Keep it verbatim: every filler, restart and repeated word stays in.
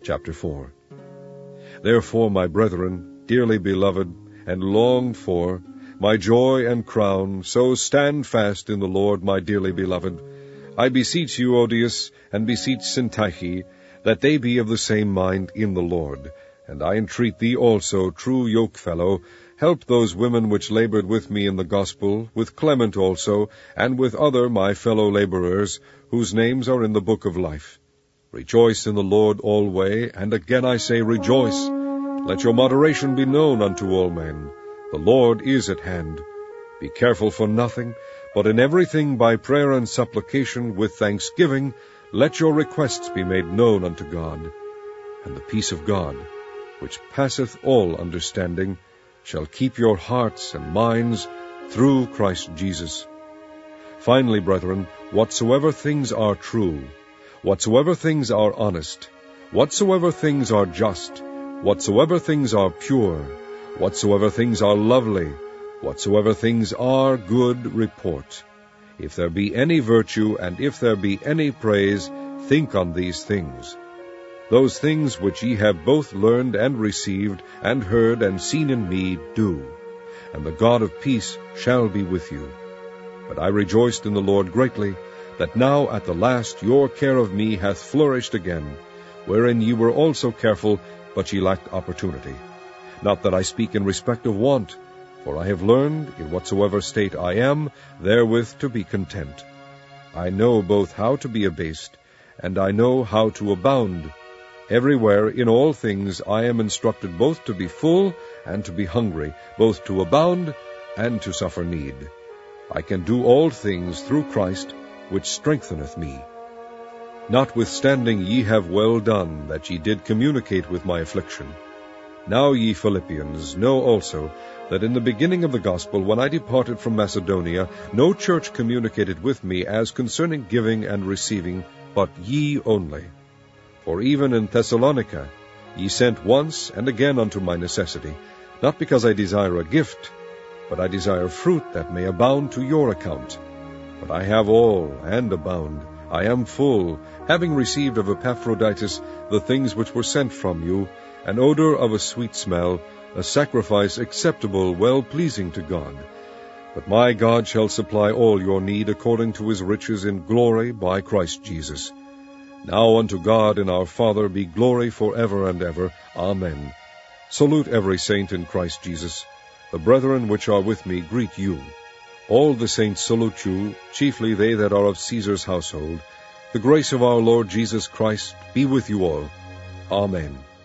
Chapter four. Therefore, my brethren, dearly beloved, and longed for, my joy and crown, so stand fast in the Lord, my dearly beloved. I beseech you, Odius, and beseech Syntyche, that they be of the same mind in the Lord. And I entreat thee also, true yokefellow, help those women which labored with me in the gospel, with Clement also, and with other my fellow laborers, whose names are in the book of life. Rejoice in the Lord alway, and again I say, rejoice. Let your moderation be known unto all men. The Lord is at hand. Be careful for nothing, but in everything by prayer and supplication with thanksgiving, let your requests be made known unto God. And the peace of God, which passeth all understanding, shall keep your hearts and minds through Christ Jesus. Finally, brethren, whatsoever things are true, whatsoever things are honest, whatsoever things are just, whatsoever things are pure, whatsoever things are lovely, whatsoever things are good report, if there be any virtue, and if there be any praise, think on these things. Those things which ye have both learned and received, and heard and seen in me, do, and the God of peace shall be with you. But I rejoiced in the Lord greatly, that now at the last your care of me hath flourished again, wherein ye were also careful, but ye lacked opportunity. Not that I speak in respect of want, for I have learned, in whatsoever state I am, therewith to be content. I know both how to be abased, and I know how to abound. Everywhere, in all things, I am instructed both to be full and to be hungry, both to abound and to suffer need. I can do all things through Christ, which strengtheneth me. Notwithstanding ye have well done, that ye did communicate with my affliction. Now ye Philippians know also, that in the beginning of the gospel, when I departed from Macedonia, no church communicated with me as concerning giving and receiving, but ye only. For even in Thessalonica ye sent once and again unto my necessity, not because I desire a gift, but I desire fruit that may abound to your account. But I have all, and abound. I am full, having received of Epaphroditus the things which were sent from you, an odor of a sweet smell, a sacrifice acceptable, well-pleasing to God. But my God shall supply all your need according to his riches in glory by Christ Jesus. Now unto God and our Father be glory forever and ever. Amen. Salute every saint in Christ Jesus. The brethren which are with me greet you. All the saints salute you, chiefly they that are of Caesar's household. The grace of our Lord Jesus Christ be with you all. Amen.